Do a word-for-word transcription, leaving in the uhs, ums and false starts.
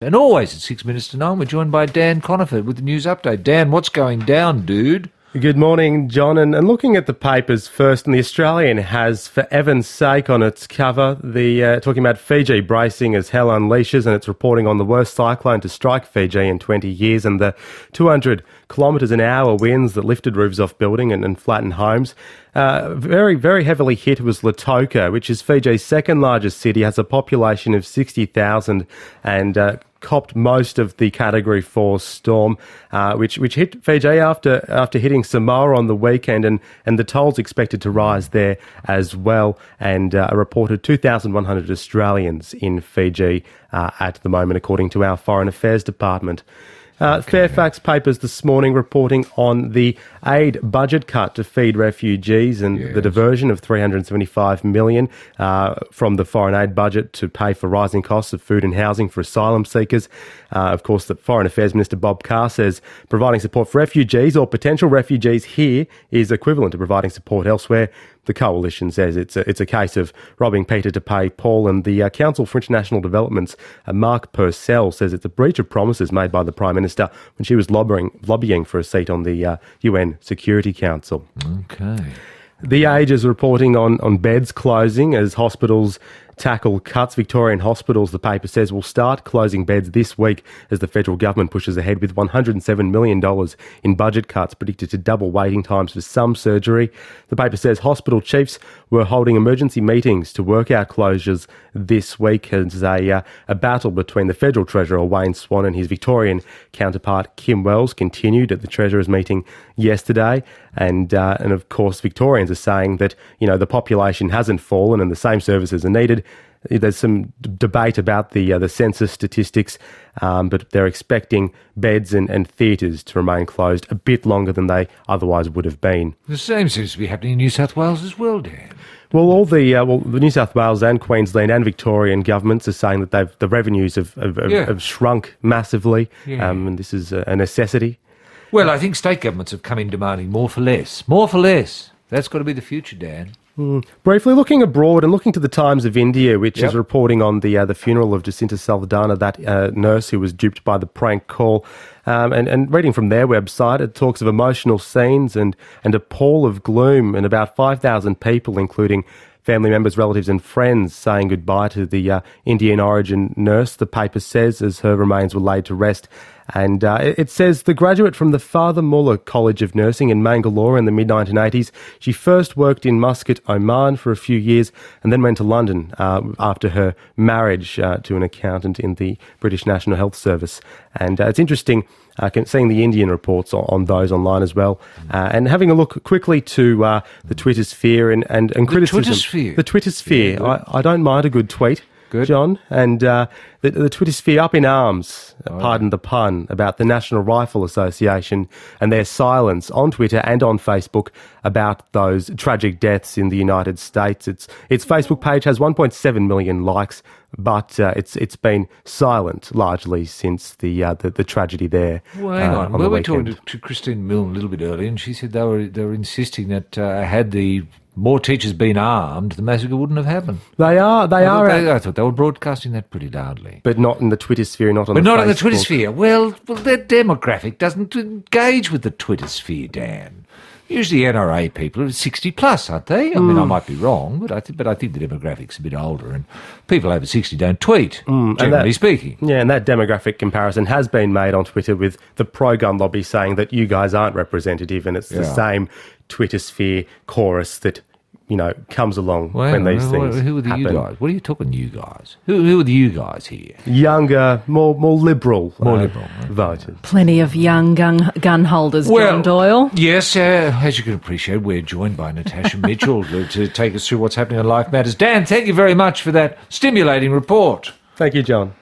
And always at six minutes to nine, we're joined by Dan Conifer with the news update. Dan, what's going down, dude? Good morning, John. And, and looking at the papers first, and the Australian has, for Evan's sake, on its cover, the uh, talking about Fiji bracing as hell unleashes, and it's reporting on the worst cyclone to strike Fiji in twenty years, and the two hundred kilometres an hour winds that lifted roofs off building and, and flattened homes. Uh, very, very heavily hit was Lautoka, which is Fiji's second largest city, has a population of sixty thousand, and uh, copped most of the Category four storm, uh, which which hit Fiji after after hitting Samoa on the weekend, and, and the toll's expected to rise there as well. And uh, a reported two thousand one hundred Australians in Fiji uh, at the moment, according to our Foreign Affairs Department. Uh, okay. Fairfax papers this morning reporting on the aid budget cut to feed refugees and yes. the diversion of three hundred seventy-five million dollars uh, from the foreign aid budget to pay for rising costs of food and housing for asylum seekers. Uh, of course, the Foreign Affairs Minister Bob Carr says providing support for refugees or potential refugees here is equivalent to providing support elsewhere. The coalition says it's a, it's a case of robbing Peter to pay Paul, and the uh, Council for International Development's uh, Mark Purcell says it's a breach of promises made by the Prime Minister when she was lobbying, lobbying for a seat on the uh, U N Security Council. Okay. The Age is reporting on, on beds closing as hospitals tackle cuts. Victorian hospitals, the paper says, will start closing beds this week as the federal government pushes ahead with one hundred seven million dollars in budget cuts predicted to double waiting times for some surgery. The paper says hospital chiefs were holding emergency meetings to work out closures this week as a, uh, a battle between the federal treasurer Wayne Swan and his Victorian counterpart Kim Wells continued at the treasurer's meeting yesterday. And, uh, and of course, Victorians are saying that, you know, the population hasn't fallen and the same services are needed. There's some d- debate about the uh, the census statistics, um, but they're expecting beds and, and theatres to remain closed a bit longer than they otherwise would have been. The same seems to be happening in New South Wales as well, Dan. Well, all the uh, well, the New South Wales and Queensland and Victorian governments are saying that they've the revenues have have, yeah. have shrunk massively, yeah. um, and this is a, a necessity. Well, I think state governments have come in demanding more for less. More for less. That's got to be the future, Dan. Mm. Briefly looking abroad and looking to the Times of India, which yep. is reporting on the uh, the funeral of Jacinta Salvadana, that uh, nurse who was duped by the prank call. Um, and, and reading from their website, it talks of emotional scenes and, and a pall of gloom, and about five thousand people, including family members, relatives and friends, saying goodbye to the uh, Indian origin nurse, the paper says, as her remains were laid to rest. And uh, it says the graduate from the Father Muller College of Nursing in Mangalore in the mid nineteen eighties, she first worked in Muscat, Oman for a few years and then went to London uh, after her marriage uh, to an accountant in the British National Health Service. And uh, it's interesting uh, seeing the Indian reports on, on those online as well, uh, and having a look quickly to uh, the Twitter sphere and, and, and the criticism. Twitter sphere. The Twitter sphere. Yeah, I, I don't mind a good tweet. Good. John, and uh, the, the Twitter sphere up in arms, oh. pardon the pun, about the National Rifle Association and their silence on Twitter and on Facebook about those tragic deaths in the United States. Its its Facebook page has one point seven million likes, but uh, it's it's been silent largely since the uh, the, the tragedy there. Well, hang uh, on. on we the were weekend. talking to, to Christine Milne a little bit earlier, and she said they were they were insisting that uh, had the more teachers been armed, the massacre wouldn't have happened. They are. They I are. Thought they, I thought they were broadcasting that pretty loudly. But not in the Twitter sphere, not on but the not Facebook. in the Twitter sphere. Well, well, their demographic doesn't engage with the Twitter sphere, Dan. Usually N R A people are sixty plus, aren't they? I mm. mean, I might be wrong, but I, th- but I think the demographic's a bit older, and people over sixty don't tweet, mm. generally that, speaking. Yeah, and that demographic comparison has been made on Twitter with the pro-gun lobby saying that you guys aren't representative, and it's yeah. the same Twitter sphere chorus that, you know, comes along well, when these well, things Who are the happen. you guys? What are you talking you guys? Who, who are the you guys here? Younger, more more liberal, more uh, liberal voters. Plenty of young gun, gun holders, well, John Doyle. Yes, uh, as you can appreciate, we're joined by Natasha Mitchell to, to take us through what's happening on Life Matters. Dan, thank you very much for that stimulating report. Thank you, John.